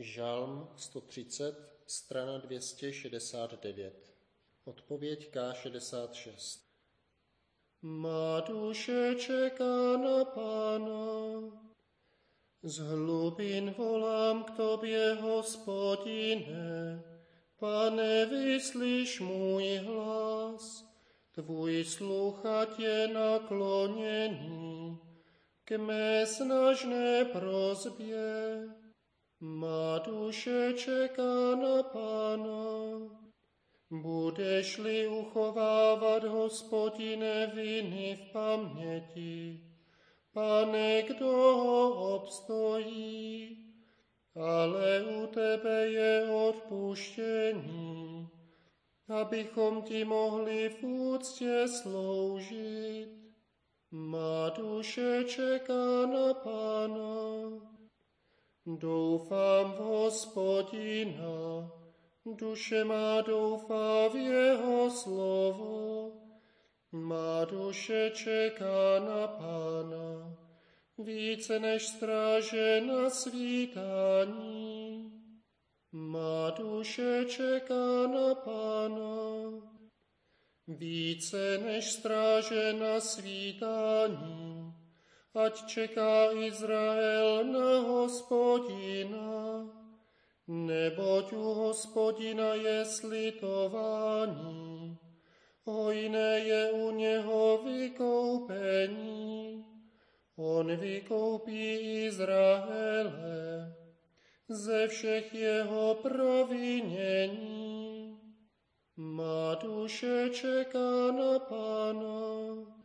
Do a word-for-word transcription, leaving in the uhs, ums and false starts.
Žalm sto třicet, strana dvě stě šedesát devět. Odpověď K šedesát šest. Má duše čeká na Pána. Z hlubin volám k tobě, Hospodine. Pane, vyslyš můj hlas. Tvůj sluch ať je nakloněný k mé snažné prosbě. Má duše čeká na Pána. Budeš-li uchovávat, Hospodine, viny v paměti, Pane, kdo ho obstojí? Ale u tebe je odpuštění, abychom ti mohli v úctě sloužit. Má duše čeká na Pána. Doufám v Hospodina, duše má doufá v jeho slovo. Má duše čeká na Pána, více než stráže na svítání. Má duše čeká na Pána, více než stráže na svítání. Ať čeká Izrael na Hospodina, neboť u Hospodina je slitování, hojné je u něho vykoupení. On vykoupí Izraele ze všech jeho provinění. Má duše čeká na Pána.